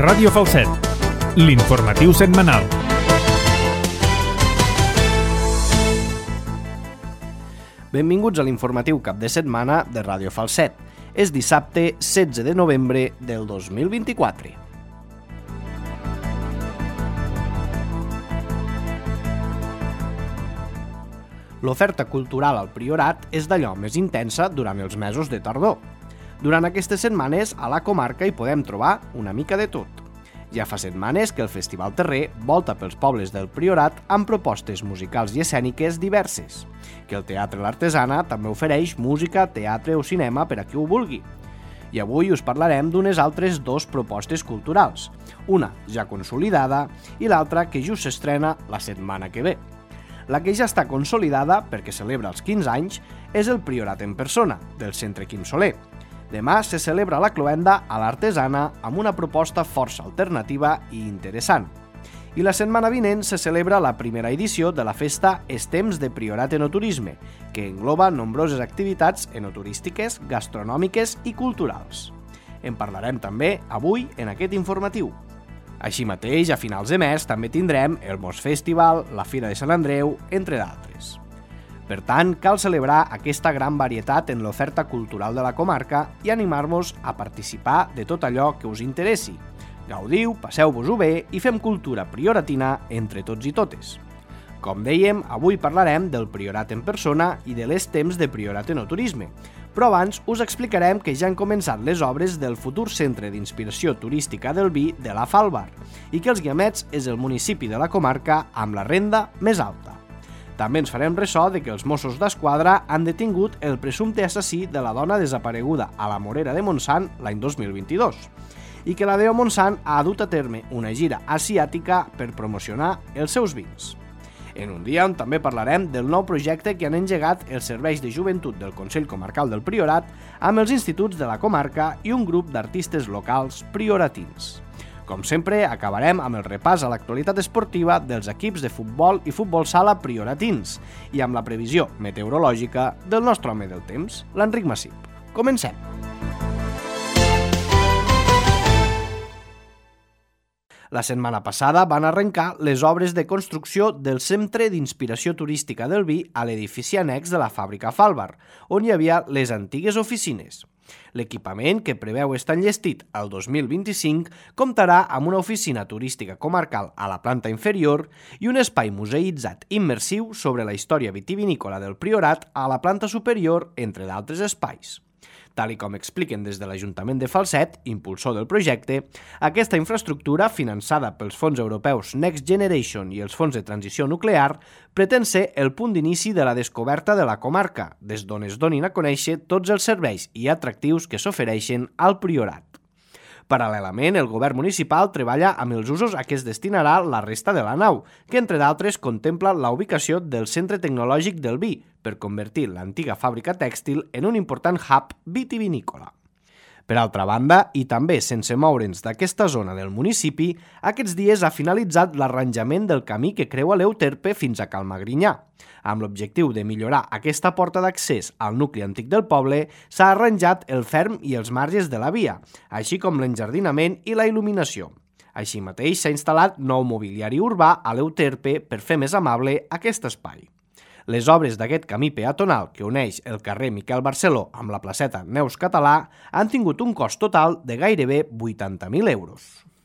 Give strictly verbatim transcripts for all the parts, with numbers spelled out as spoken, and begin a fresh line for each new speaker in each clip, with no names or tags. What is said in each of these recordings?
Ràdio Falset, l'informatiu setmanal.
Benvinguts a l'informatiu cap de setmana de Ràdio Falset. És dissabte setze de novembre del dos mil vint-i-quatre. L'oferta cultural al Priorat és d'allò més intensa durant els mesos de tardor. Durant aquestes setmanes, a la comarca hi podem trobar una mica de tot. Ja fa setmanes que el Festival Terrer volta pels pobles del Priorat amb propostes musicals i escèniques diverses, que el Teatre L'Artesana també ofereix música, teatre o cinema per a qui ho vulgui. I avui us parlarem d'unes altres dues propostes culturals, una ja consolidada i l'altra que just s'estrena la setmana que ve. La que ja està consolidada, perquè celebra els quinze anys, és el Priorat en persona, del Centre Quim Soler. Demà se celebra la cloenda a l'Artesana amb una proposta força alternativa i interessant. I la setmana vinent se celebra la primera edició de la festa Es temps de Priorat Enoturisme, que engloba nombroses activitats enoturístiques, gastronòmiques i culturals. En parlarem també avui en aquest informatiu. Així mateix, a finals de mes també tindrem el Mos Festival, la Fira de Sant Andreu, entre d'altres. Per tant, cal celebrar aquesta gran varietat en l'oferta cultural de la comarca i animar-vos a participar de tot allò que us interessi. Gaudiu, passeu-vos-ho bé i fem cultura prioratina entre tots i totes. Com dèiem, avui parlarem del Priorat en persona i de les temps de Priorat Enoturisme, però abans us explicarem que ja han començat les obres del futur Centre d'Inspiració Turística del Vi de la Falbar i que els Guiamets és el municipi de la comarca amb la renda més alta. També ens farem ressò de que els Mossos d'Esquadra han detingut el presumpte assassí de la dona desapareguda a la Morera de Montsant l'any dos mil vint-i-dos i que la D E O Montsant ha dut a terme una gira asiàtica per promocionar els seus vins. En un dia on també parlarem del nou projecte que han engegat els serveis de joventut del Consell Comarcal del Priorat amb els instituts de la comarca i un grup d'artistes locals prioratins. Com sempre, acabarem amb el repàs a l'actualitat esportiva dels equips de futbol i futbol sala prioratins i amb la previsió meteorològica del nostre home del temps, l'Enric Massip. Comencem! La setmana passada van arrencar les obres de construcció del Centre d'Inspiració Turística del Vi a l'edifici annex de la fàbrica Falbar, on hi havia les antigues oficines. L'equipament, que preveu estar enllestit el dos mil vint-i-cinc, comptarà amb una oficina turística comarcal a la planta inferior i un espai museïtzat immersiu sobre la història vitivinícola del Priorat a la planta superior, entre d'altres espais. Tal i com expliquen des de l'Ajuntament de Falset, impulsor del projecte, aquesta infraestructura, finançada pels fons europeus Next Generation i els fons de transició nuclear, pretén ser el punt d'inici de la descoberta de la comarca, des d'on es donin a conèixer tots els serveis i atractius que s'ofereixen al Priorat. Paral·lelament, el govern municipal treballa amb els usos a què es destinarà la resta de la nau, que entre d'altres contempla la ubicació del Centre Tecnològic del Vi, per convertir l'antiga fàbrica tèxtil en un important hub vitivinícola. Per altra banda, i també sense moure'ns d'aquesta zona del municipi, aquests dies ha finalitzat l'arranjament del camí que creua l'Euterpe fins a Cal Magrinyà. Amb l'objectiu de millorar aquesta porta d'accés al nucli antic del poble, s'ha arranjat el ferm i els marges de la via, així com l'enjardinament i la il·luminació. Així mateix s'ha instal·lat nou mobiliari urbà a l'Euterpe per fer més amable aquest espai. Les obres d'aquest camí peatonal que uneix el carrer Miquel Barceló amb la placeta Neus Català han tingut un cost total de gairebé vuitanta mil euros.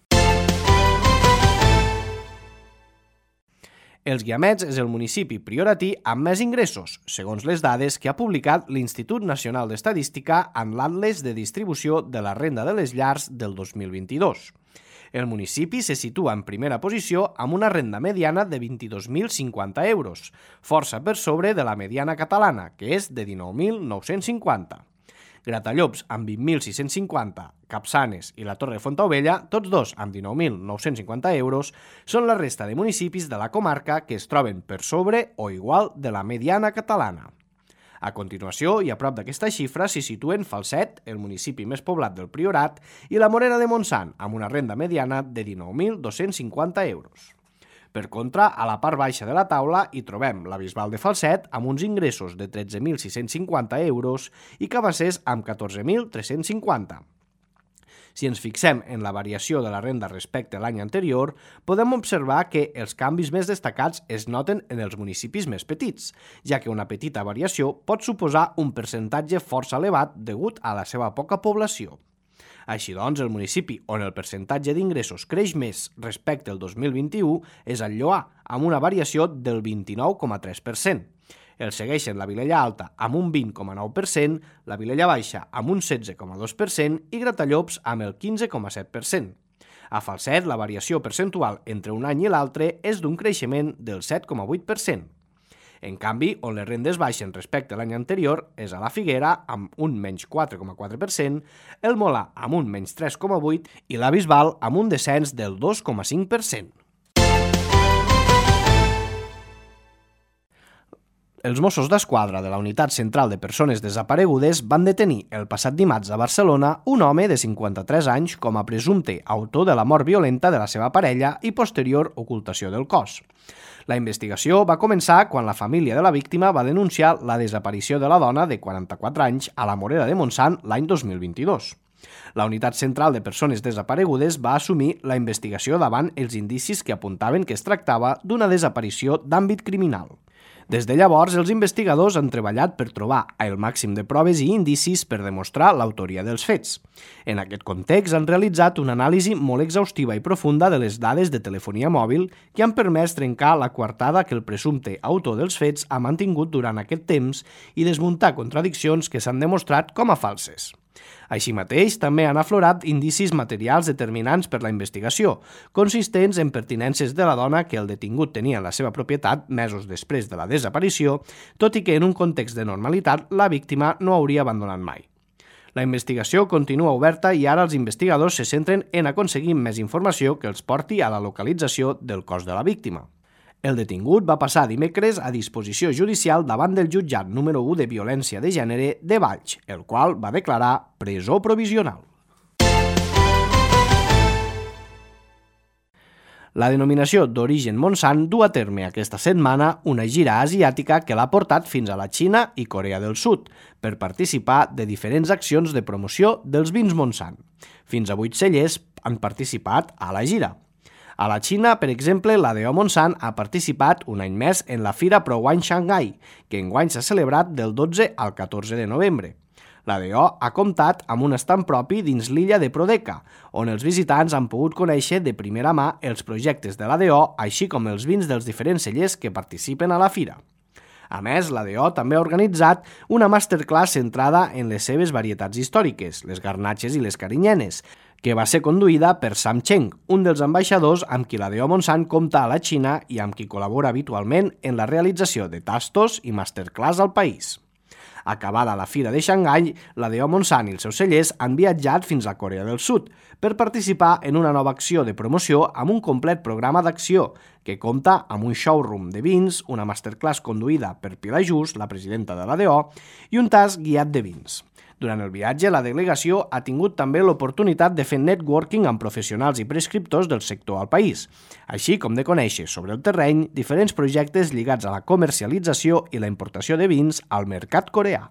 Els Guiamets és el municipi prioratí amb més ingressos, segons les dades que ha publicat l'Institut Nacional d'Estadística en l'Atles de Distribució de la Renda de les Llars del dos mil vint-i-dos. El municipi se situa en primera posició amb una renda mediana de vint-i-dos mil cinquanta euros, força per sobre de la mediana catalana, que és de dinou mil nou-cents cinquanta. Gratallops amb vint mil sis-cents cinquanta, Capçanes i la Torre de Fontaubella, tots dos amb dinou mil nou-cents cinquanta euros, són la resta de municipis de la comarca que es troben per sobre o igual de la mediana catalana. A continuació, i a prop d'aquesta xifra, s'hi situen Falset, el municipi més poblat del Priorat, i la Morera de Montsant, amb una renda mediana de dinou mil dos-cents cinquanta euros. Per contra, a la part baixa de la taula hi trobem la Bisbal de Falset amb uns ingressos de tretze mil sis-cents cinquanta euros i Cabassers amb catorze mil tres-cents cinquanta. Si ens fixem en la variació de la renda respecte a l'any anterior, podem observar que els canvis més destacats es noten en els municipis més petits, ja que una petita variació pot suposar un percentatge força elevat degut a la seva poca població. Així doncs, el municipi on el percentatge d'ingressos creix més respecte al dos mil vint-i-u és el Lloar, amb una variació del vint-i-nou coma tres per cent. El segueixen la Vilella Alta amb un vint coma nou per cent, la Vilella Baixa amb un setze coma dos per cent i Gratallops amb el quinze coma set per cent. A Falset, la variació percentual entre un any i l'altre és d'un creixement del set coma vuit per cent. En canvi, on les rendes baixen respecte a l'any anterior és a la Figuera, amb un menys quatre coma quatre per cent, el Molar amb un menys tres coma vuit per cent i la Bisbal amb un descens del dos coma cinc per cent. Els Mossos d'Esquadra de la Unitat Central de Persones Desaparegudes van detenir el passat dimarts a Barcelona un home de cinquanta-tres anys com a presumpte autor de la mort violenta de la seva parella i posterior ocultació del cos. La investigació va començar quan la família de la víctima va denunciar la desaparició de la dona de quaranta-quatre anys a la Morera de Montsant l'any dos mil vint-i-dos. La Unitat Central de Persones Desaparegudes va assumir la investigació davant els indicis que apuntaven que es tractava d'una desaparició d'àmbit criminal. Des de llavors, els investigadors han treballat per trobar el màxim de proves i indicis per demostrar l'autoria dels fets. En aquest context, han realitzat una anàlisi molt exhaustiva i profunda de les dades de telefonia mòbil que han permès trencar la coartada que el presumpte autor dels fets ha mantingut durant aquest temps i desmuntar contradiccions que s'han demostrat com a falses. Així mateix, també han aflorat indicis materials determinants per la investigació, consistents en pertinences de la dona que el detingut tenia en la seva propietat mesos després de la desaparició, tot i que en un context de normalitat la víctima no hauria abandonat mai. La investigació continua oberta i ara els investigadors se centren en aconseguir més informació que els porti a la localització del cos de la víctima. El detingut va passar dimecres a disposició judicial davant del jutjat número u de violència de gènere de Valls, el qual va declarar presó provisional. La denominació d'origen Montsant du a terme aquesta setmana una gira asiàtica que l'ha portat fins a la Xina i Corea del Sud per participar de diferents accions de promoció dels vins Montsant. Fins a vuit cellers han participat a la gira. A la Xina, per exemple, l'A D O Montsant ha participat un any més en la Fira Pro Wine Shanghai, que enguany s'ha celebrat del dotze al catorze de novembre. L'A D O ha comptat amb un estand propi dins l'illa de Prodeca, on els visitants han pogut conèixer de primera mà els projectes de l'A D O, així com els vins dels diferents cellers que participen a la fira. A més, l'A D O també ha organitzat una masterclass centrada en les seves varietats històriques, les garnatxes i les carinyenes, que va ser conduïda per Sam Cheng, un dels ambaixadors amb qui l'A D O Montsant compta a la Xina i amb qui col·labora habitualment en la realització de tastos i masterclass al país. Acabada la Fira de Xangai, l'A D O Montsant i els seus cellers han viatjat fins a Corea del Sud per participar en una nova acció de promoció amb un complet programa d'acció que compta amb un showroom de vins, una masterclass conduïda per Pilar Just, la presidenta de l'A D O, i un tast guiat de vins. Durant el viatge, la delegació ha tingut també l'oportunitat de fer networking amb professionals i prescriptors del sector al país, així com de conèixer sobre el terreny diferents projectes lligats a la comercialització i la importació de vins al mercat coreà.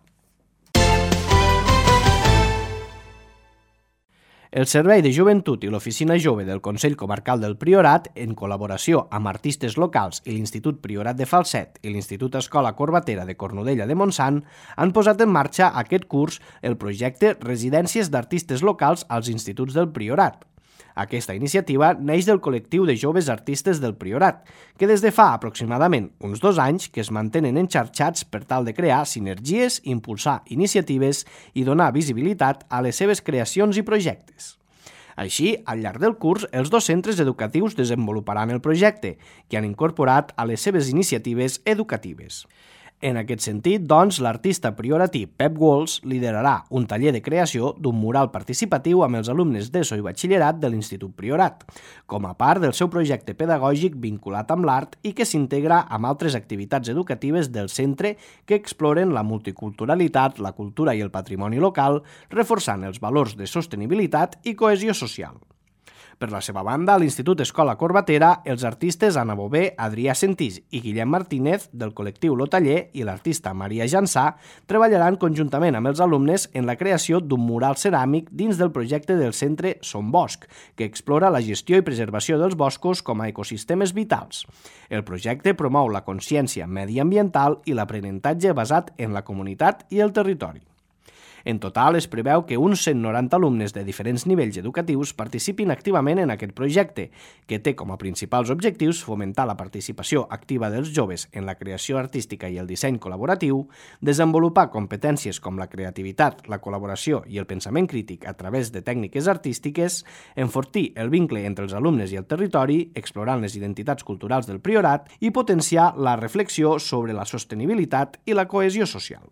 El Servei de Joventut i l'Oficina Jove del Consell Comarcal del Priorat, en col·laboració amb artistes locals i l'Institut Priorat de Falset i l'Institut Escola Corbatera de Cornudella de Montsant, han posat en marxa aquest curs el projecte Residències d'Artistes Locals als Instituts del Priorat. Aquesta iniciativa neix del col·lectiu de joves artistes del Priorat, que des de fa aproximadament uns dos anys que es mantenen enxarxats per tal de crear sinergies, impulsar iniciatives i donar visibilitat a les seves creacions i projectes. Així, al llarg del curs, els dos centres educatius desenvoluparan el projecte, que han incorporat a les seves iniciatives educatives. En aquest sentit, doncs, l'artista prioratí Pep Walls liderarà un taller de creació d'un mural participatiu amb els alumnes d'ESO i batxillerat de l'Institut Priorat, com a part del seu projecte pedagògic vinculat amb l'art i que s'integra amb altres activitats educatives del centre que exploren la multiculturalitat, la cultura i el patrimoni local, reforçant els valors de sostenibilitat i cohesió social. Per la seva banda, a l'Institut Escola Corbatera, els artistes Anna Bové, Adrià Sentís i Guillem Martínez, del col·lectiu Lo Taller, i l'artista Maria Jansà, treballaran conjuntament amb els alumnes en la creació d'un mural ceràmic dins del projecte del centre Som Bosc, que explora la gestió i preservació dels boscos com a ecosistemes vitals. El projecte promou la consciència mediambiental i l'aprenentatge basat en la comunitat i el territori. En total, es preveu que uns cent noranta alumnes de diferents nivells educatius participin activament en aquest projecte, que té com a principals objectius fomentar la participació activa dels joves en la creació artística i el disseny col·laboratiu, desenvolupar competències com la creativitat, la col·laboració i el pensament crític a través de tècniques artístiques, enfortir el vincle entre els alumnes i el territori, explorant les identitats culturals del Priorat i potenciar la reflexió sobre la sostenibilitat i la cohesió social.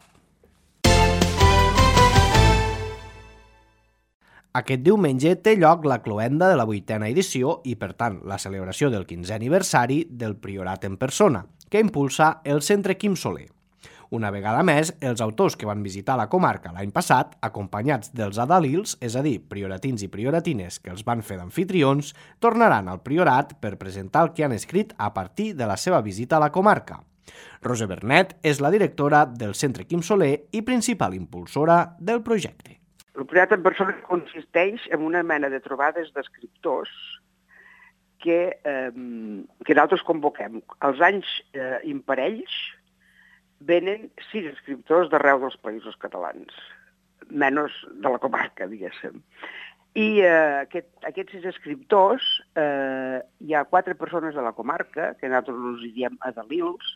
Aquest diumenge té lloc la cloenda de la vuitena edició i, per tant, la celebració del quinzè aniversari del Priorat en persona, que impulsa el Centre Quim Soler. Una vegada més, els autors que van visitar la comarca l'any passat, acompanyats dels adalils, és a dir, prioratins i prioratines que els van fer d'amfitrions, tornaran al Priorat per presentar el que han escrit a partir de la seva visita a la comarca. Rosa Bernet és la directora del Centre Quim Soler i principal impulsora del projecte.
El Priorat en persona consisteix en una mena de trobades d'escriptors que, eh, que nosaltres convoquem. Als anys eh, imparells venen sis escriptors d'arreu dels països catalans, menys de la comarca, diguéssim. I eh, aquest, aquests sis escriptors, eh, hi ha quatre persones de la comarca, que nosaltres els diem adalils,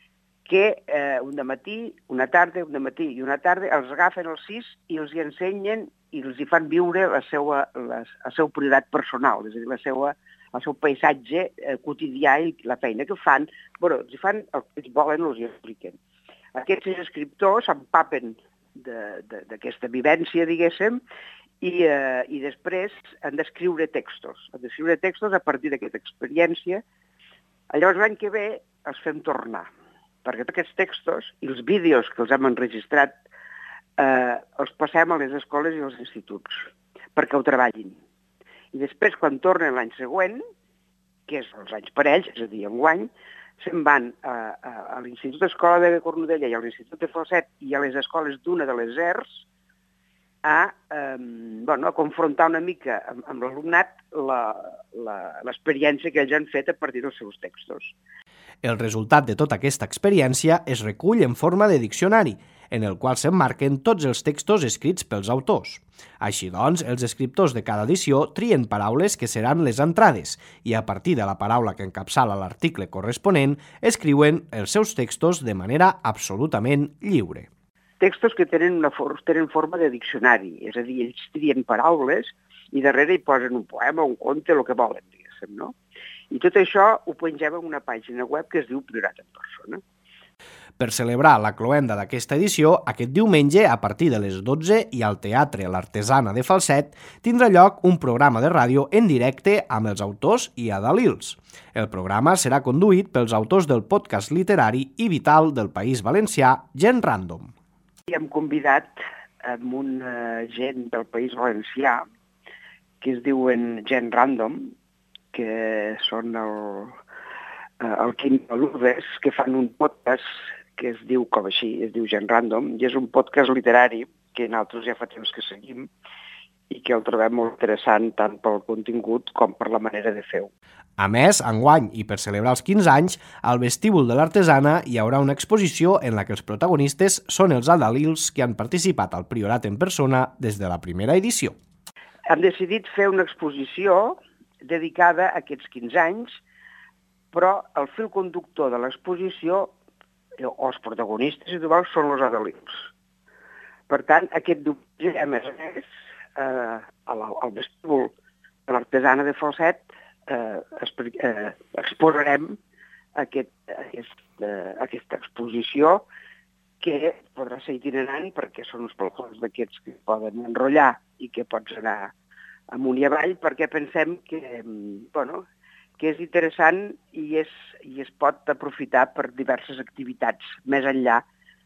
que eh, un dematí, una tarda, un dematí i una tarda els agafen els sis i els hi ensenyen i els hi fan viure la seva, la, el seu priorat personal, és a dir, la seva, el seu paisatge eh, quotidià i la feina que fan. Bueno, els hi fan el que ells volen, els hi expliquen. Aquests sis escriptors s'empapen d'aquesta vivència, diguéssim, i, eh, i després han d'escriure textos. Han d'escriure textos a partir d'aquesta experiència. Llavors, l'any que ve els fem tornar, perquè aquests textos i els vídeos que els hem enregistrat eh, els passem a les escoles i als instituts perquè ho treballin. I després, quan tornen l'any següent, que és els anys parells, és a dir, enguany, se'n van a, a, a l'Institut Escola de Cornudella i a l'Institut de Falset i a les escoles d'una de les E R S a, eh, bueno, a confrontar una mica amb, amb l'alumnat l'experiència que ells han fet a partir dels seus textos.
El resultat de tota aquesta experiència es recull en forma de diccionari, en el qual s'emmarquen tots els textos escrits pels autors. Així doncs, els escriptors de cada edició trien paraules que seran les entrades i a partir de la paraula que encapçala l'article corresponent escriuen els seus textos de manera absolutament lliure.
Textos que tenen, una for tenen forma de diccionari, és a dir, ells trien paraules i darrere hi posen un poema, un conte, el que volen, diguéssim, no? I tot això ho pengem en una pàgina web que es diu Priorat en persona.
Per celebrar la cloenda d'aquesta edició, aquest diumenge, a partir de les dotze, i al Teatre L'Artesana de Falset, tindrà lloc un programa de ràdio en directe amb els autors i adalils. El programa serà conduït pels autors del podcast literari i vital del País Valencià, Gent Random.
I hem convidat amb una gent del País Valencià que es diuen Gent Random, que són el, el Quim Lourdes, que fan un podcast que es diu com així, es diu Gent Random, i és un podcast literari que nosaltres ja fa temps que seguim i que el trobem molt interessant tant pel contingut com per la manera de fer-ho.
A més, enguany, i per celebrar els quinze anys, al vestíbul de l'Artesana hi haurà una exposició en la que els protagonistes són els adalils que han participat al Priorat en persona des de la primera edició.
Hem decidit fer una exposició dedicada a aquests quinze anys, però el fil conductor de l'exposició, o els protagonistes, si tu vols, són els adalils. Per tant, aquest diumenge, a més a més, eh, al vestíbul de l'Artesana de Falset, eh, eh, exposarem aquest, aquest, eh, aquesta exposició que podrà ser itinerant perquè són uns plafons d'aquests que poden enrotllar i que pots anar amunt i avall, perquè pensem que, bueno, que és interessant i, és, i es pot aprofitar per diverses activitats més enllà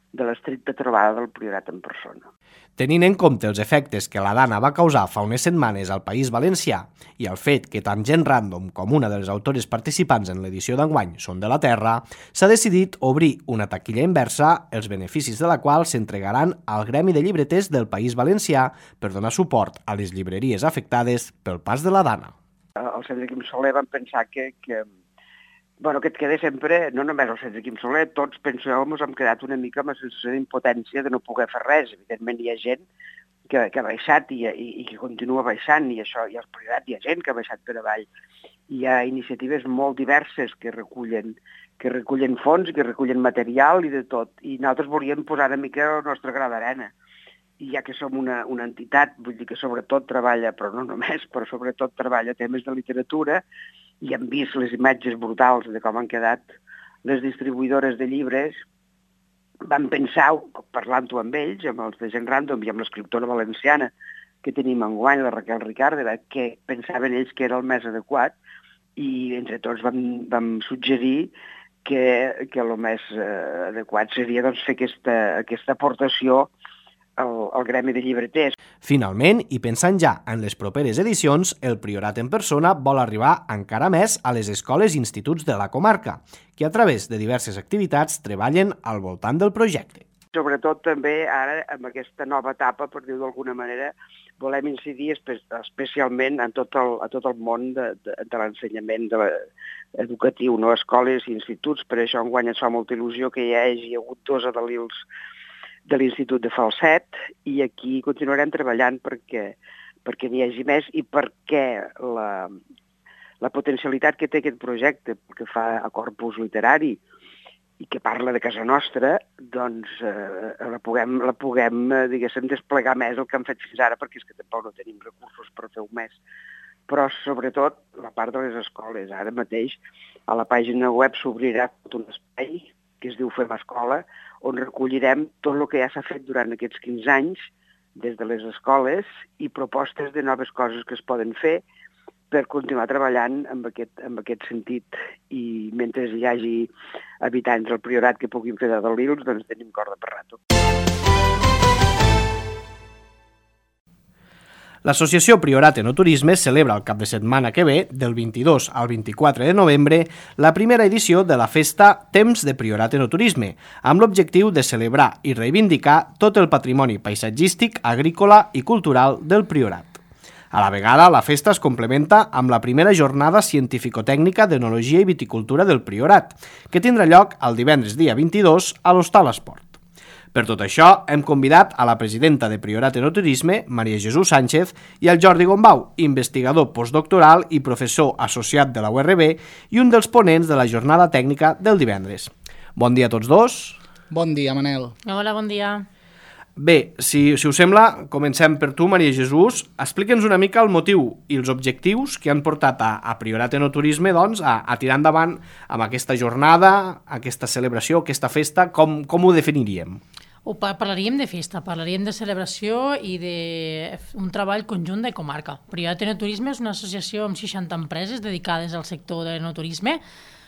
de l'estricta trobada del Priorat en persona.
Tenint en compte els efectes que la Dana va causar fa unes setmanes al País Valencià i el fet que tant gent random com una de les autores participants en l'edició d'enguany són de la Terra, s'ha decidit obrir una taquilla inversa, els beneficis de la qual s'entregaran al Gremi de Llibreters del País Valencià per donar suport a les llibreries afectades pel pas de la Dana.
El Centre Quim Soler van pensar que, que, bueno, que et queda sempre, no només el Centre Quim Soler, tots, penso jo, ens hem quedat una mica amb la sensació d'impotència de no poder fer res. Evidentment hi ha gent que, que ha baixat i, i, i que continua baixant, i això, i als Priorat hi ha gent que ha baixat per avall. Hi ha iniciatives molt diverses que recullen, que recullen fons, que recullen material i de tot, i nosaltres volíem posar una mica el nostre gra d'arena. I ja que som una, una entitat, vull dir que sobretot treballa, però no només, però sobretot treballa temes de literatura, i hem vist les imatges brutals de com han quedat les distribuïdores de llibres, van pensar, parlant-ho amb ells, amb els de Gent Random i amb l'escriptora valenciana que tenim enguany, la Raquel Ricàrdega, que pensaven ells que era el més adequat, i entre tots vam, vam suggerir que, que el més eh, adequat seria doncs, fer aquesta, aquesta aportació al, al Gremi de Llibreters.
Finalment, i pensant ja en les properes edicions, el Priorat en persona vol arribar encara més a les escoles i instituts de la comarca, que a través de diverses activitats treballen al voltant del projecte.
Sobretot també ara, amb aquesta nova etapa, per dir-ho d'alguna manera, volem incidir espe especialment en tot el, a tot el món de, de, de l'ensenyament de educatiu, no? Escoles i instituts. Per això enguany ens fa molta il·lusió que hi hagi hagut dos adalils de l'Institut de Falset, i aquí continuarem treballant perquè, perquè n'hi hagi més i perquè la, la potencialitat que té aquest projecte, que fa a corpus literari i que parla de casa nostra, doncs eh, la puguem, la puguem eh, diguéssim, desplegar més el que hem fet fins ara, perquè és que tampoc no tenim recursos per fer-ho més. Però sobretot la part de les escoles. Ara mateix a la pàgina web s'obrirà tot un espai que es diu Fem Escola, on recollirem tot el que ja s'ha fet durant aquests quinze anys des de les escoles i propostes de noves coses que es poden fer per continuar treballant amb aquest, amb aquest sentit. I mentre hi hagi habitants del Priorat que puguin fer d'adalils, doncs tenim corda per rato.
L'associació Priorat Enoturisme celebra el cap de setmana que ve, del vint-i-dos al vint-i-quatre de novembre, la primera edició de la festa Temps de Priorat Enoturisme, amb l'objectiu de celebrar i reivindicar tot el patrimoni paisatgístic, agrícola i cultural del Priorat. A la vegada, la festa es complementa amb la primera jornada científico-tècnica d'Enologia i Viticultura del Priorat, que tindrà lloc el divendres dia vint-i-dos a l'Hostal Esport. Per tot això, hem convidat a la presidenta de Priorat Enoturisme, Maria Jesús Sánchez, i al Jordi Gombau, investigador postdoctoral i professor associat de la U R B i un dels ponents de la jornada tècnica del divendres. Bon dia a tots dos.
Bon dia, Manel.
Hola, bon dia.
Bé, si, si us sembla, comencem per tu, Maria Jesús. Explica'ns una mica el motiu i els objectius que han portat a, a Priorat Enoturisme doncs, a, a tirar endavant amb aquesta jornada, aquesta celebració, aquesta festa. Com, com ho definiríem?
Ho parlaríem de festa, parlaríem de celebració i d'un treball conjunt de comarca. Priorat Enoturisme és una associació amb seixanta empreses dedicades al sector de l'enoturisme,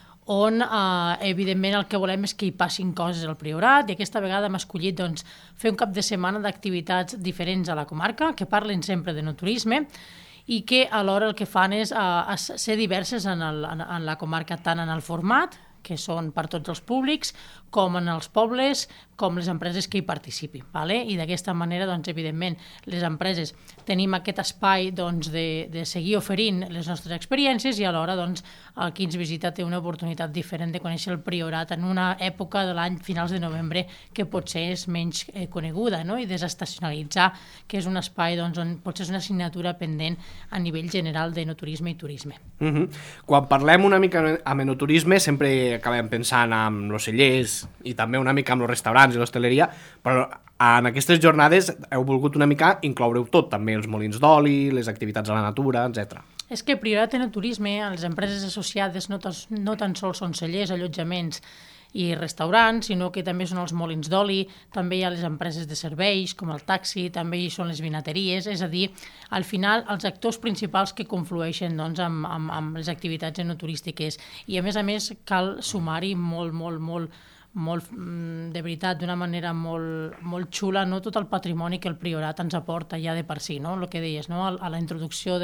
on, eh, evidentment, el que volem és que hi passin coses al Priorat, i aquesta vegada hem escollit doncs, fer un cap de setmana d'activitats diferents a la comarca, que parlen sempre d'enoturisme, i que alhora el que fan és eh, ser diverses en, el, en, en la comarca, tant en el format, que són per tots els públics, com en els pobles, com les empreses que hi participin. Vale? I d'aquesta manera, doncs, evidentment, les empreses tenim aquest espai doncs, de, de seguir oferint les nostres experiències i alhora doncs, el qui ens visita té una oportunitat diferent de conèixer el Priorat en una època de l'any, finals de novembre, que potser és menys eh, coneguda, no? I desestacionalitzar, que és un espai doncs, on potser és una assignatura pendent a nivell general d'enoturisme i turisme.
Uh -huh. Quan parlem una mica amb enoturisme sempre acabem pensant en els cellers i també una mica amb els restaurants i l'hostaleria, però en aquestes jornades heu volgut una mica incloure-ho tot, també els molins d'oli, les activitats a la natura, etcètera.
És que Priorat Enoturisme, les empreses associades no, no tan sols són cellers, allotjaments i restaurants, sinó que també són els molins d'oli, també hi ha les empreses de serveis, com el taxi, també hi són les vinateries, és a dir, al final, els actors principals que conflueixen doncs, amb, amb, amb les activitats enoturístiques. I, a més a més, cal sumar-hi molt, molt, molt molt, de veritat, d'una manera molt, molt xula, no? Tot el patrimoni que el Priorat ens aporta ja de per si, no? El que deies, no? A la introducció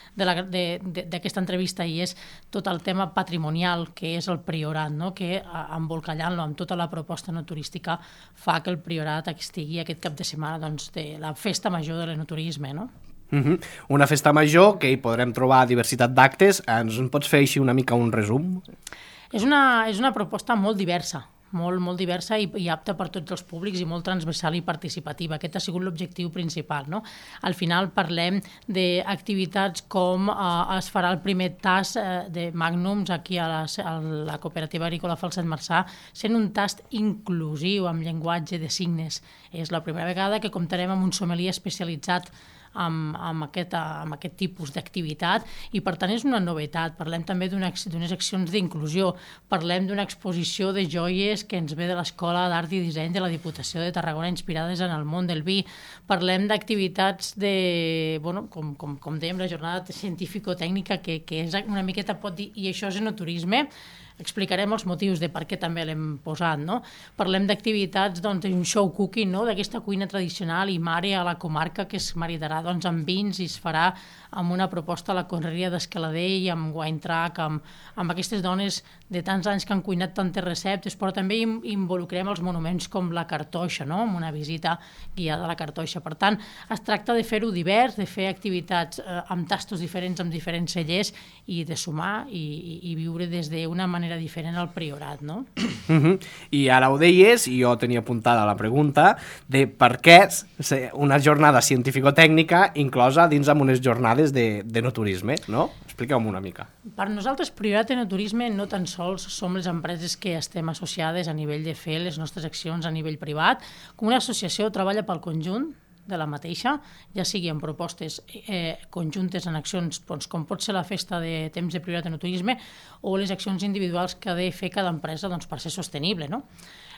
d'aquesta entrevista, i és tot el tema patrimonial que és el Priorat, no? Que embolcallant-lo amb tota la proposta no turística fa que el Priorat estigui aquest cap de setmana doncs, de la festa major de l'enoturisme, no?
Uh-huh. Una festa major que hi podrem trobar diversitat d'actes. Ens en pots fer així una mica un resum?
És una, és una proposta molt diversa, molt, molt diversa i, i apta per tots els públics i molt transversal i participativa. Aquest ha sigut l'objectiu principal, no? Al final parlem d'activitats com eh, es farà el primer tast eh, de Magnums aquí a la, a la Cooperativa Agrícola Falset Marçà, sent un tast inclusiu amb llenguatge de signes. És la primera vegada que comptarem amb un sommelier especialitzat Amb, amb, aquest, amb aquest tipus d'activitat i per tant és una novetat. Parlem també d'unes accions d'inclusió, parlem d'una exposició de joies que ens ve de l'Escola d'Art i Disseny de la Diputació de Tarragona inspirades en el món del vi, parlem d'activitats de, bueno, com, com, com dèiem, la jornada científico-tècnica que, que és una miqueta, pot dir, i això és enoturisme. Explicarem els motius de per què també l'hem posat, no? Parlem d'activitats, doncs, d'un show cooking, no? D'aquesta cuina tradicional i mare a la comarca que es maridarà doncs, amb vins i es farà amb una proposta a la conreria d'Escaladell, amb wine track, amb, amb aquestes dones de tants anys que han cuinat tantes receptes, però també involucrem els monuments com la Cartoixa, no? Amb una visita guiada a la Cartoixa. Per tant, es tracta de fer-ho divers, de fer activitats eh, amb tastos diferents, amb diferents cellers i de sumar i, i, i viure des d'una manera diferent al Priorat, no?
Uh-huh. I ara ho deies, i jo tenia apuntada la pregunta de per què una jornada científico-tècnica inclosa dins amb unes jornades de, de no turisme, no? Expliqueu-m'ho una mica.
Per nosaltres, Priorat en turisme no tan sols som les empreses que estem associades a nivell de fer les nostres accions a nivell privat, com una associació treballa pel conjunt de la mateixa, ja sigui en propostes eh, conjuntes en accions doncs, com pot ser la festa de temps de Priorat en turisme o les accions individuals que ha de fer cada empresa doncs, per ser sostenible, no?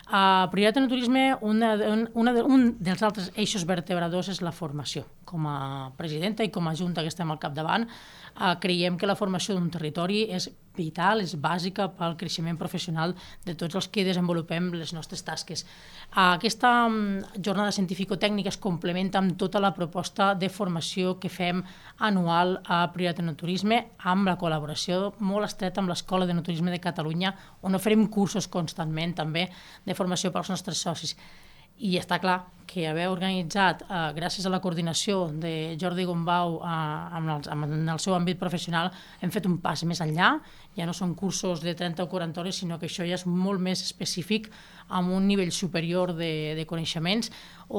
A Priorat en turisme, una, una de, un dels altres eixos vertebradors és la formació. Com a presidenta i com a junta que estem al capdavant, eh, creiem que la formació d'un territori és vital, és bàsica pel creixement professional de tots els que desenvolupem les nostres tasques. Aquesta jornada científico-tècnica es complementa amb tota la proposta de formació que fem anual a Priorat en turisme, amb la col·laboració molt estreta amb l'Escola de Turisme de Catalunya, on oferim cursos constantment també de formació pels nostres socis. I està clar que haver organitzat, eh, gràcies a la coordinació de Jordi Gombau eh, amb el, amb, en el seu àmbit professional, hem fet un pas més enllà. Ja no són cursos de trenta o quaranta hores, sinó que això ja és molt més específic, amb un nivell superior de, de coneixements,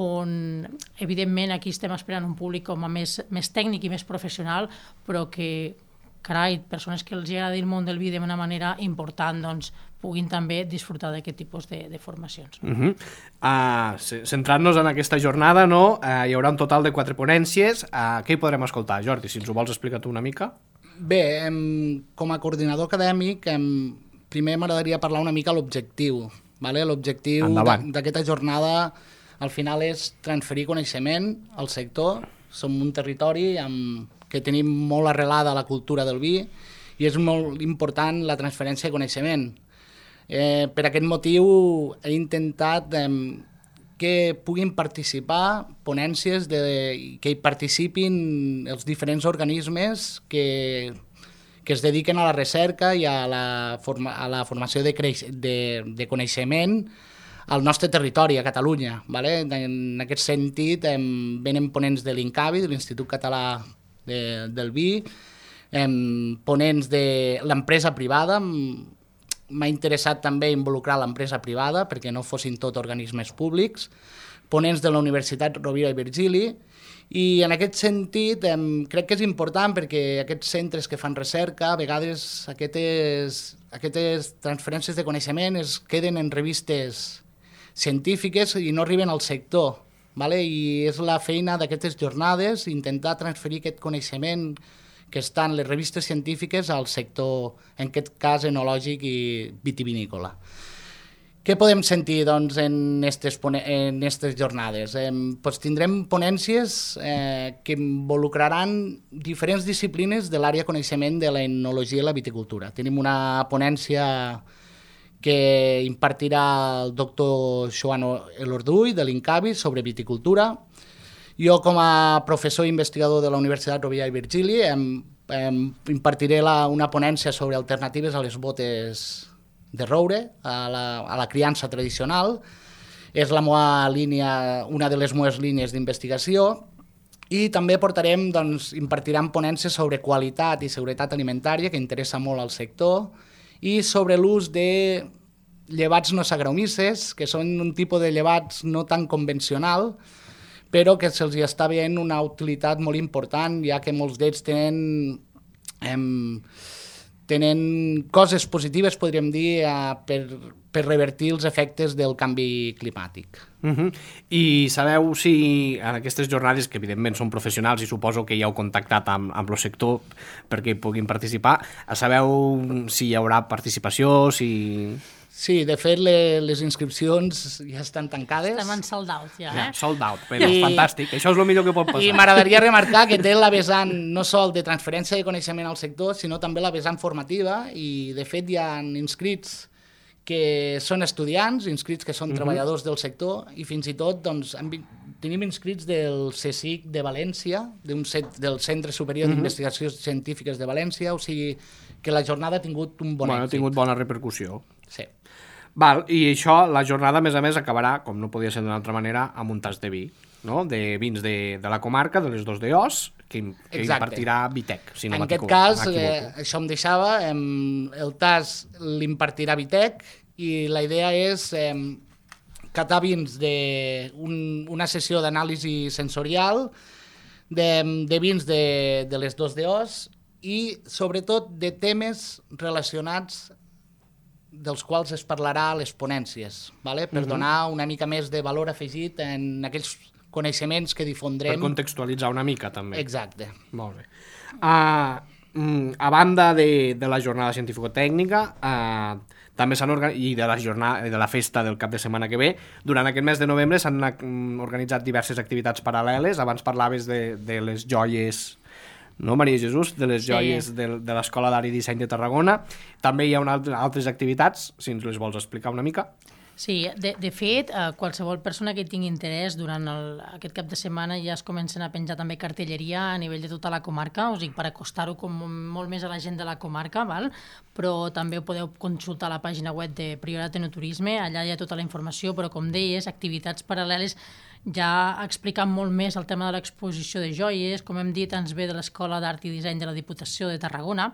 on, evidentment, aquí estem esperant un públic com a més, més tècnic i més professional, però que, carai, persones que els agrada el món del vi d'una manera important, doncs, puguin també disfrutar d'aquest tipus de, de formacions.
Uh-huh. uh, Centrant-nos en aquesta jornada, no? uh, hi haurà un total de quatre ponències. Uh, què hi podrem escoltar, Jordi? Si ens ho vols explicar tu una mica.
Bé, em, com a coordinador acadèmic, em, primer m'agradaria parlar una mica l'objectiu. Vale? L'objectiu d'aquesta jornada al final és transferir coneixement al sector. Som un territori amb, que tenim molt arrelada la cultura del vi i és molt important la transferència de coneixement. Eh, per aquest motiu he intentat eh, que puguin participar ponències, de, que hi participin els diferents organismes que, que es dediquen a la recerca i a la, forma, a la formació de, creix, de, de coneixement al nostre territori, a Catalunya. Vale? En aquest sentit, eh, venen ponents de l'INCAVI, de l'Institut Català de, del Vi, eh, ponents de l'empresa privada. M'ha interessat també involucrar l'empresa privada perquè no fossin tot organismes públics, ponents de la Universitat Rovira i Virgili, i en aquest sentit eh, crec que és important perquè aquests centres que fan recerca, a vegades aquestes, aquestes transferències de coneixement es queden en revistes científiques i no arriben al sector, vale? I és la feina d'aquestes jornades intentar transferir aquest coneixement que estan les revistes científiques al sector, en aquest cas enològic i vitivinícola. Què podem sentir doncs, en aquestes jornades? Eh, doncs tindrem ponències eh, que involucraran diferents disciplines de l'àrea de coneixement de l'enologia i la viticultura. Tenim una ponència que impartirà el doctor Joan Elorduy, de l'Incavi, sobre viticultura. Jo, com a professor i investigador de la Universitat Rovira i Virgili, em, em impartiré la, una ponència sobre alternatives a les botes de roure, a la, a la criança tradicional. És la meva línia, una de les meves línies d'investigació. I també portarem, doncs, impartirem ponències sobre qualitat i seguretat alimentària, que interessa molt al sector, i sobre l'ús de llevats no saccharomyces, que són un tipus de llevats no tan convencional, però que se'ls està veient una utilitat molt important, ja que molts d'ells tenen, em, tenen coses positives, podríem dir, eh, per, per revertir els efectes del canvi climàtic.
Uh -huh. I sabeu si en aquestes jornades, que evidentment són professionals i suposo que ja heu contactat amb, amb el sector perquè hi puguin participar, sabeu si hi haurà participació, si...
Sí, de fet, les, les inscripcions ja estan tancades.
Estem en sold out, ja, eh?
Ja, sold out, però I... fantàstic. Això és el millor que pot passar.
I m'agradaria remarcar que té la vessant no sol de transferència de coneixement al sector, sinó també la vessant formativa, i de fet hi ha inscrits que són estudiants, inscrits que són uh-huh. treballadors del sector, i fins i tot doncs, tenim inscrits del CSIC de València, d'un set, del Centre Superior uh-huh. d'Investigacions Científiques de València, o sigui que la jornada ha tingut un bon
bueno,
èxit.
Ha tingut bona repercussió.
Sí.
Val, i això, la jornada, a més a més, acabarà, com no podia ser d'una altra manera, amb un tas de vi, no? De vins de, de la comarca, de les dos de Os, que, que impartirà Vitec, si no
en aquest cas, eh, això em deixava, eh, el tas l'impartirà Vitec, i la idea és eh, catar vins de un, una sessió d'anàlisi sensorial, de, de vins de, de les dos de Os, i sobretot de temes relacionats dels quals es parlarà a les ponències, vale? Per uh-huh. donar una mica més de valor afegit en aquells coneixements que difondrem.
Per contextualitzar una mica, també.
Exacte.
Molt bé. Uh, a banda de, de la jornada científico-tècnica, uh, també s'han organitzat, i de la jornada, de la festa del cap de setmana que ve, durant aquest mes de novembre s'han organitzat diverses activitats paral·leles. Abans parlaves de, de les joies, no, Maria Jesús, de les joies sí. de, de l'Escola d'Art i Disseny de Tarragona. També hi ha una altra, altres activitats, si ens les vols explicar una mica.
Sí, de, de fet, eh, qualsevol persona que tingui interès durant el, aquest cap de setmana ja es comencen a penjar també cartelleria a nivell de tota la comarca, o sigui, per acostar-ho com molt més a la gent de la comarca, val? Però també podeu consultar la pàgina web de Priorat Enoturisme, allà hi ha tota la informació, però com deies, activitats paral·leles ja explicant molt més el tema de l'exposició de joies, com hem dit, ens ve de l'Escola d'Art i Disseny de la Diputació de Tarragona.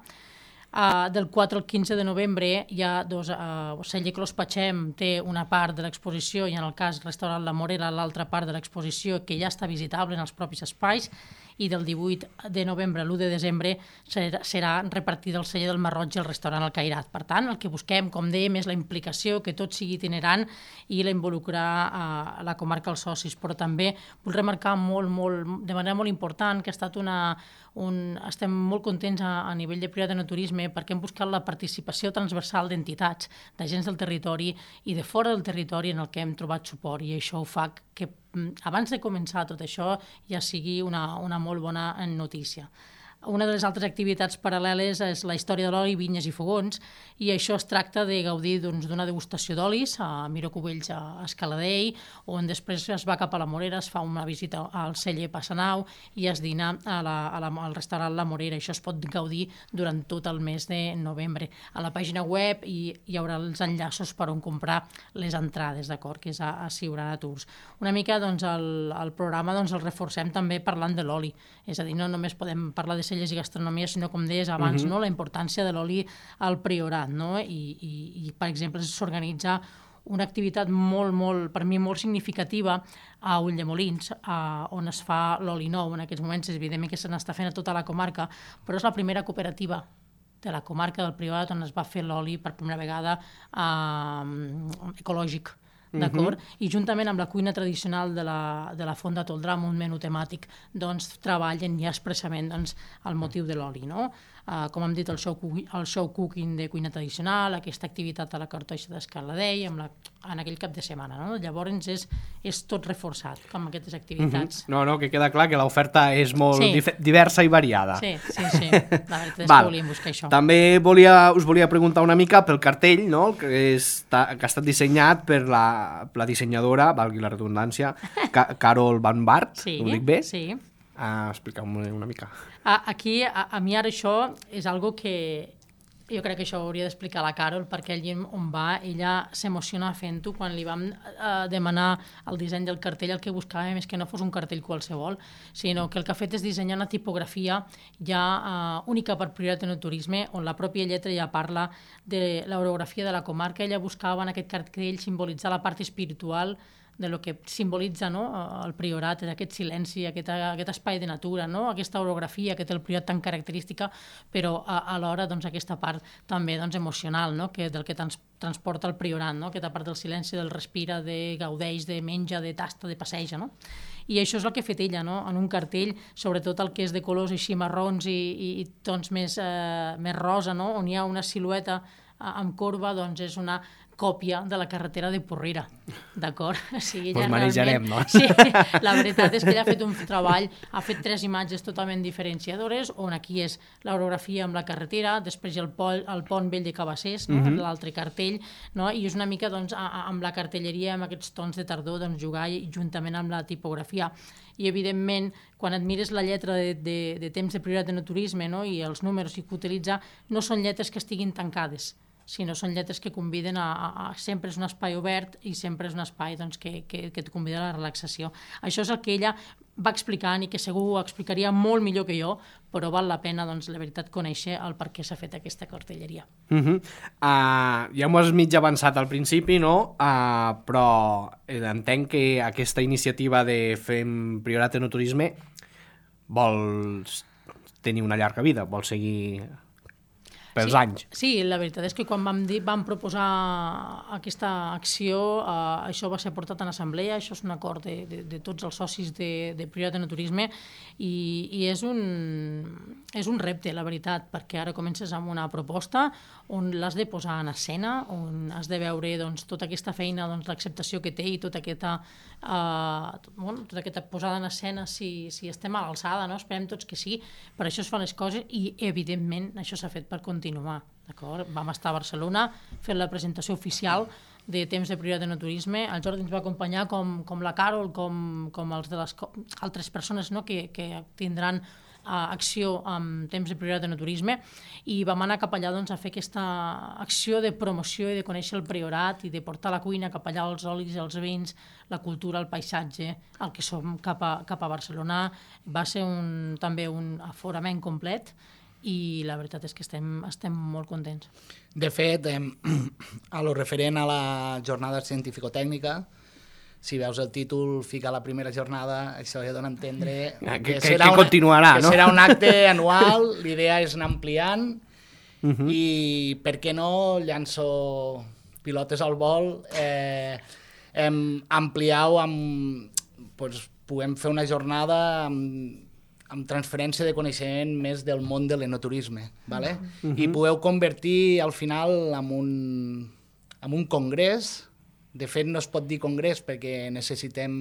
Uh, del quatre al quinze de novembre hi ha dos... Uh, Celler Clos Patxem té una part de l'exposició i en el cas Restaurant La Morera l'altra part de l'exposició que ja està visitable en els propis espais, i del divuit de novembre a l'u de desembre serà, serà repartida el celler del Marroig i el restaurant El Cairat. Per tant, el que busquem, com dèiem, és la implicació, que tot sigui itinerant i la involucrar a la comarca als socis, però també vull remarcar molt, molt, de manera molt important que ha estat una... Un, estem molt contents a, a nivell de Priorat Enoturisme perquè hem buscat la participació transversal d'entitats, d'agents del territori i de fora del territori en el que hem trobat suport, i això ho fa que abans de començar tot això ja sigui una, una molt bona notícia. Una de les altres activitats paral·leles és la història de l'oli, vinyes i fogons, i això es tracta de gaudir doncs, d'una degustació d'olis a Miró Cubells a Escaladell, on després es va cap a la Morera, es fa una visita al celler Passanau i es dina a la, a la, al restaurant La Morera. Això es pot gaudir durant tot el mes de novembre. A la pàgina web hi, hi haurà els enllaços per on comprar les entrades, d'acord, que és a, a Siurana Tours. Una mica doncs, el, el programa doncs, el reforcem també parlant de l'oli, és a dir, no només podem parlar de cellers i gastronomia, sinó, com deies abans, uh-huh. no? La importància de l'oli al Priorat, no? I, i, i per exemple, s'organitza una activitat molt, molt, per mi molt significativa a Ulldemolins, a, on es fa l'oli nou. En aquests moments, evidentment que se n'està fent a tota la comarca, però és la primera cooperativa de la comarca del Priorat on es va fer l'oli per primera vegada eh, ecològic. d'acord? Uh-huh. I juntament amb la cuina tradicional de la, de la Font de Toldrà, amb un menú temàtic, doncs treballen ja expressament doncs, el motiu de l'oli, no? Uh, com hem dit, el show, el show cooking de cuina tradicional, aquesta activitat a la cartoixa d'Escaladell, amb la, en aquell cap de setmana, no? Llavors és, és tot reforçat, com aquestes activitats.
Uh-huh. No, no, que queda clar que l'oferta és molt sí. diversa i variada.
Sí, sí, sí, la veritat és que volíem buscar això.
També volia, us volia preguntar una mica pel cartell, no? que, està, que ha estat dissenyat per la, per la dissenyadora, valgui la redundància, Ca Carol Van Bart,
sí,
ho dic bé?
Sí,
Ah, expliqueu-me una mica.
Aquí, a, a mi ara això és algo que jo crec que això ho hauria d'explicar la Carol, perquè allí on va, ella s'emociona fent-ho. Quan li vam eh, demanar el disseny del cartell, el que buscàvem és que no fos un cartell qualsevol, sinó que el que ha fet és dissenyar una tipografia ja eh, única per Priorat en el turisme, on la pròpia lletra ja parla de l'orografia de la comarca. Ella buscava en aquest cartell simbolitzar la part espiritual de lo que simbolitza, no? El Priorat, aquest silenci, aquest, aquest espai de natura, no? Aquesta orografia que té el Priorat tan característica, però alhora doncs, aquesta part també doncs, emocional, no? que, del que trans, transporta el Priorat, no? Aquesta part del silenci, del respira, de gaudeix, de menja, de tasta, de passeja. No? I això és el que ha fet ella, no? En un cartell, sobretot el que és de colors així marrons i, i, i tons més, eh, més rosa, no? On hi ha una silueta amb corba, doncs és una còpia de la carretera de Porrera, d'acord? O sigui,
pues manejarem, no?
Sí, la veritat és que ella ha fet un treball, ha fet tres imatges totalment diferenciadores, on aquí és l'orografia amb la carretera, després hi ha el, pol, el pont vell de Cabassers, no? Uh-huh. L'altre cartell, no? I és una mica doncs, a, a, amb la cartelleria, amb aquests tons de tardor, doncs, jugar i, juntament amb la tipografia. I, evidentment, quan et mires la lletra de, de, de temps de Priorat en el turisme, no? I els números que utilitza, no són lletres que estiguin tancades, sinó són lletres que conviden a, a, a... Sempre és un espai obert i sempre és un espai doncs, que, que, que et convida a la relaxació. Això és el que ella va explicant i que segur ho explicaria molt millor que jo, però val la pena, doncs, la veritat, conèixer el per què s'ha fet aquesta cartelleria.
Uh-huh. uh, ja m'ho has mig avançat al principi, no? Uh, però entenc que aquesta iniciativa de Fem Priorat en el turisme vol tenir una llarga vida, vol seguir pels
sí,
anys.
Sí, la veritat és que quan vam, dir, vam proposar aquesta acció, eh, això va ser portat en assemblea, això és un acord de, de, de tots els socis de, de Priorat en el turisme i, i és, un, és un repte, la veritat, perquè ara comences amb una proposta on l'has de posar en escena, on has de veure doncs, tota aquesta feina, doncs, l'acceptació que té i tota aquesta, eh, bueno, tota aquesta posada en escena, si, si estem a l'alçada, no? Esperem tots que sí, per això es fan les coses i, evidentment, això s'ha fet per continuar. D'acord? Vam estar a Barcelona fent la presentació oficial de Temps de Priorat en el turisme. El Jordi ens va acompanyar com, com la Carol, com, com els de les altres persones, no? que, que tindran uh, acció amb Temps de Priorat en el turisme, i vam anar cap allà doncs, a fer aquesta acció de promoció i de conèixer el Priorat i de portar la cuina cap allà, els olis, els vins, la cultura, el paisatge, el que som cap a, cap a Barcelona. Va ser un, també un aforament complet i la veritat és que estem, estem molt contents.
De fet, eh, a lo referent a la jornada científico-tècnica, si veus el títol, fica la primera jornada, això ja dona a entendre
que, que, que, que continuarà,
una,
no?
Que serà un acte anual, l'idea és anar ampliant, uh-huh. i per què no llanço pilotes al vol, eh, em, ampliar-ho amb... Pues, puguem fer una jornada amb amb transferència de coneixement més del món de l'enoturisme, ¿vale? Uh-huh. I podeu convertir al final en un, en un congrés. De fet, no es pot dir congrés perquè necessitem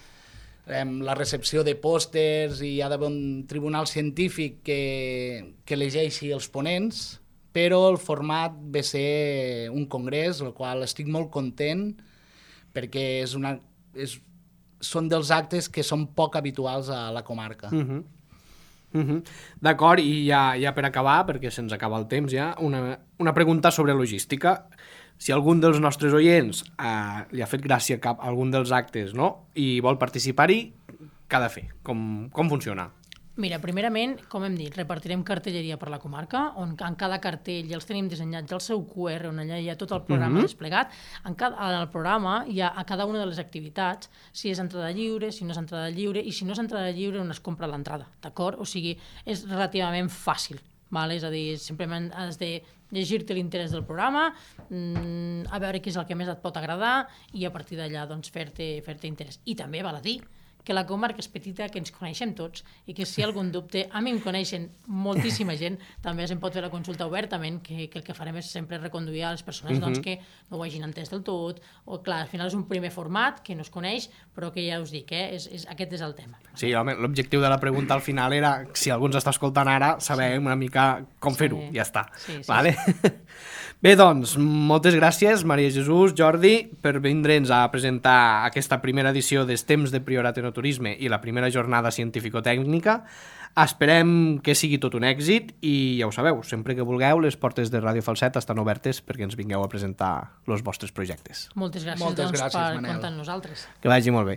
eh, la recepció de pòsters i hi ha d'haver un tribunal científic que, que elegeixi els ponents, però el format ve a ser un congrés, el qual estic molt content perquè és una, és, són dels actes que són poc habituals a la comarca.
Uh-huh. Uh-huh. D'acord, i ja, ja per acabar, perquè se'ns acaba el temps ja, una, una pregunta sobre logística. Si algun dels nostres oients eh, li ha fet gràcia cap a algun dels actes, no?, i vol participar-hi, què ha de fer? Com, com funciona?
Mira, primerament, com hem dit, repartirem cartelleria per la comarca, on en cada cartell ja els tenim dissenyats el seu Q R, on allà hi ha tot el programa uh-huh. desplegat. En, cada, en el programa hi ha a cada una de les activitats, si és entrada lliure, si no és entrada lliure, i si no és entrada lliure on es compra l'entrada, d'acord? O sigui, és relativament fàcil, vale? És a dir, simplement has de llegir-te l'interès del programa, mmm, a veure què és el que més et pot agradar i a partir d'allà doncs, fer-te fer-te interès. I també val a dir que la comarca és petita, que ens coneixem tots i que si hi ha algun dubte, a mi em coneixen moltíssima gent, també se'n pot fer la consulta obertament, que, que el que farem és sempre reconduir a les persones uh-huh. doncs, que no ho hagin entès del tot, o clar, al final és un primer format que no es coneix, però que ja us dic, eh, és, és, aquest és el tema.
Sí, home, l'objectiu de la pregunta al final era, si algú ens està escoltant ara, saber sí. una mica com fer-ho, sí. ja està. Sí, sí, vale? Sí. Bé, doncs, moltes gràcies, Maria Jesús, Jordi, per vindre'ns a presentar aquesta primera edició dels Temps de Priorat en Turisme i la primera jornada científico-tècnica. Esperem que sigui tot un èxit i ja ho sabeu, sempre que vulgueu, les portes de Ràdio Falset estan obertes perquè ens vingueu a presentar els vostres projectes.
Moltes gràcies,
Moltes
doncs,
gràcies,
per
Manel.
comptar amb nosaltres.
Que vagi molt bé.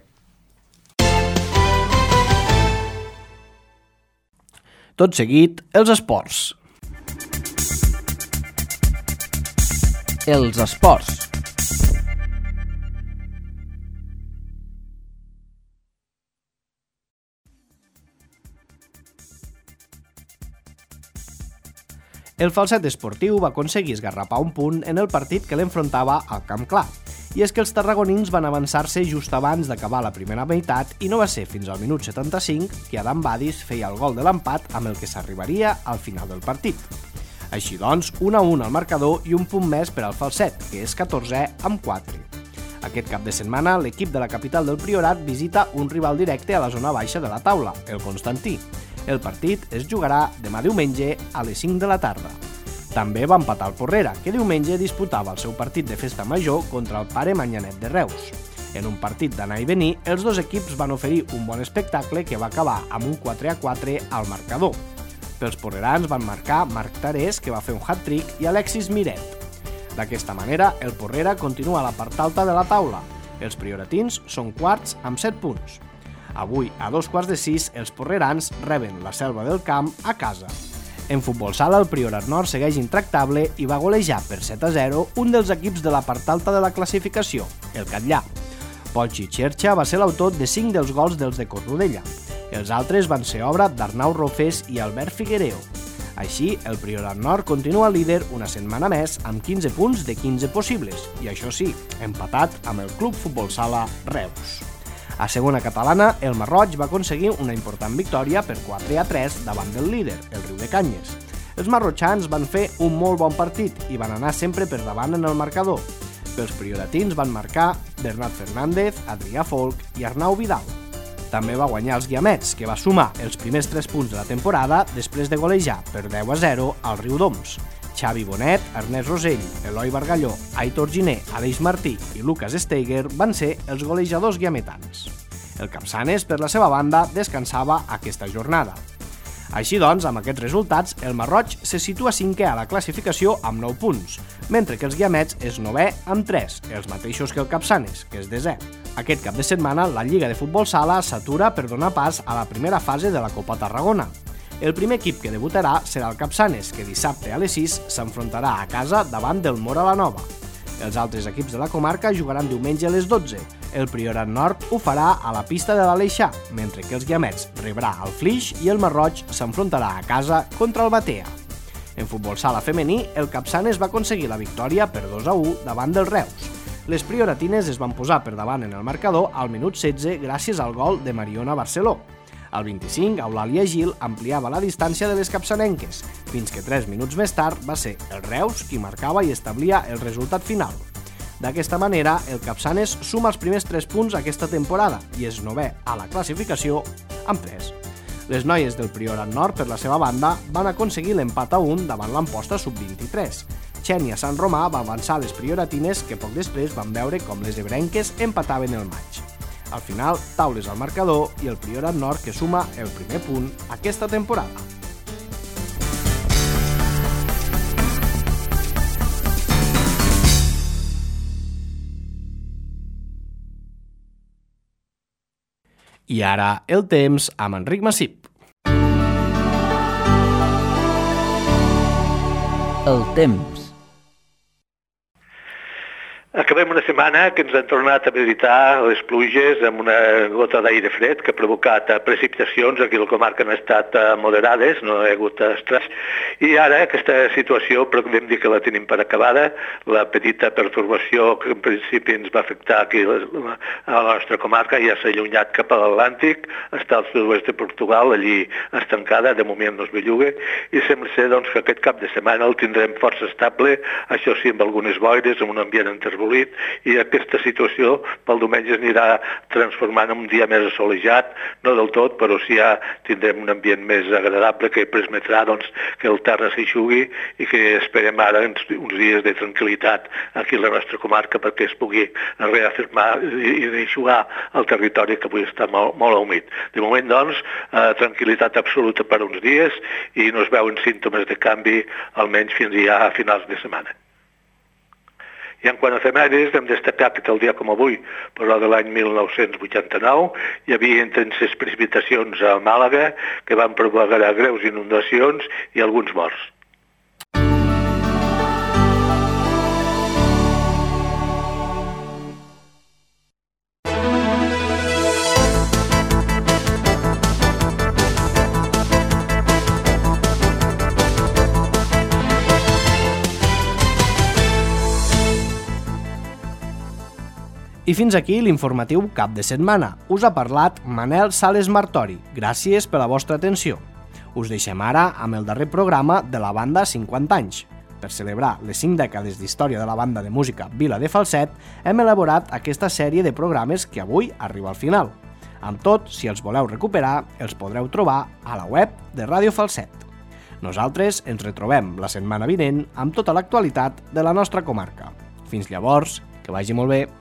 Tot seguit, els esports. Els esports. El Falset esportiu va aconseguir esgarrapar un punt en el partit que l'enfrontava al Camp Clar. I és que els tarragonins van avançar-se just abans d'acabar la primera meitat i no va ser fins al minut setanta-cinc que Adam Badis feia el gol de l'empat amb el que s'arribaria al final del partit. Així doncs, un a un al marcador i un punt més per al Falset, que és catorzè amb quatre. Aquest cap de setmana, l'equip de la capital del Priorat visita un rival directe a la zona baixa de la taula, el Constantí. El partit es jugarà demà diumenge a les cinc de la tarda. També va empatar el Porrera, que diumenge disputava el seu partit de festa major contra el Pare Manyanet de Reus. En un partit d'anar i venir, els dos equips van oferir un bon espectacle que va acabar amb un quatre a quatre al marcador. Pels porrerans van marcar Marc Tarés, que va fer un hat-trick, i Alexis Miret. D'aquesta manera, el Porrera continua a la part alta de la taula. Els prioratins són quarts amb set punts. Avui, a dos quarts de sis, els porrerans reben la Selva del Camp a casa. En futbol sala, el Priorat Nord segueix intractable i va golejar per set a zero un dels equips de la part alta de la classificació, el Catllà. Pochi Xerxa va ser l'autor de cinc dels gols dels de Cornudella. Els altres van ser obra d'Arnau Rofés i Albert Figuereo. Així, el Priorat Nord continua líder una setmana més amb quinze punts de quinze possibles i, això sí, empatat amb el Club Futbol Sala Reus. A segona catalana, el Marroig va aconseguir una important victòria per quatre a tres davant del líder, el Riu de Canyes. Els marrotxans van fer un molt bon partit i van anar sempre per davant en el marcador. Pels prioratins van marcar Bernat Fernández, Adrià Folk i Arnau Vidal. També va guanyar els Guiamets, que va sumar els primers tres punts de la temporada després de golejar per deu a zero al Riudoms. Xavi Bonet, Ernest Rosell, Eloi Bargalló, Aitor Giner, Aleix Martí i Lucas Steiger van ser els golejadors guiametans. El Capçanes, per la seva banda, descansava aquesta jornada. Així doncs, amb aquests resultats, el Marroig se situa cinquè a la classificació amb nou punts, mentre que els Guiamets és novè amb tres, els mateixos que el Capçanes, que és desè. Aquest cap de setmana, la Lliga de Futbol Sala s'atura per donar pas a la primera fase de la Copa Tarragona. El primer equip que debutarà serà el Capçanes, que dissabte a les sis s'enfrontarà a casa davant del Mora la Nova. Els altres equips de la comarca jugaran diumenge a les dotze. El Priorat Nord ho farà a la pista de l'Aleixar, mentre que els Guiamets rebrà el Flix i el Marroig s'enfrontarà a casa contra el Batea. En futbol sala femení, el Capçanes va aconseguir la victòria per dos a u davant del Reus. Les prioratines es van posar per davant en el marcador al minut setze gràcies al gol de Mariona Barceló. Al vint-i-cinc, Eulàlia Gil ampliava la distància de les capçanenques, fins que tres minuts més tard va ser el Reus qui marcava i establia el resultat final. D'aquesta manera, el Capçanes suma els primers tres punts aquesta temporada i és novè a la classificació amb tres. Les noies del Priorat Nord, per la seva banda, van aconseguir l'empat a un davant l'Amposta sub vint-i-tres. Xènia Sant Romà va avançar les prioratines que poc després van veure com les ebrenques empataven el maig. Al final, taules al marcador i el Priorat Nord que suma el primer punt aquesta temporada. I ara el temps amb Enric Massip.
El temps. Acabem una setmana que ens han tornat a visitar les pluges amb una gota d'aire fred que ha provocat precipitacions. Aquí a la comarca han estat moderades, no hi ha hagut estrès. I ara aquesta situació podem dir que la tenim per acabada. La petita pertorbació que en principi ens va afectar aquí a la nostra comarca ja s'ha allunyat cap a l'Atlàntic, està al sud-oest de Portugal, allí estancada, de moment no es belluga, i sembla ser doncs, que aquest cap de setmana el tindrem força estable, això sí, amb algunes boires, amb un ambient enterbolit, i aquesta situació pel diumenge es anirà transformant en un dia més assolejat, no del tot, però sí ja tindrem un ambient més agradable que permetrà doncs, que el terra s'eixugui i que esperem ara uns dies de tranquil·litat aquí a la nostra comarca perquè es pugui reafirmar i eixugar el territori que avui està molt, molt humit. De moment, doncs, eh, tranquil·litat absoluta per uns dies i no es veuen símptomes de canvi, almenys fins ja a finals de setmana. I en quant a efemèrides, hem destacat que tal dia com avui, però de l'any mil nou-cents vuitanta-nou, hi havia intenses precipitacions a Màlaga que van provocar greus inundacions i alguns morts.
I fins aquí l'informatiu cap de setmana. Us ha parlat Manel Sales Martori. Gràcies per la vostra atenció. Us deixem ara amb el darrer programa de la banda cinquanta anys. Per celebrar les cinc dècades d'història de la banda de música Vila de Falset, hem elaborat aquesta sèrie de programes que avui arriba al final. Amb tot, si els voleu recuperar, els podreu trobar a la web de Ràdio Falset. Nosaltres ens retrobem la setmana vinent amb tota l'actualitat de la nostra comarca. Fins llavors, que vagi molt bé.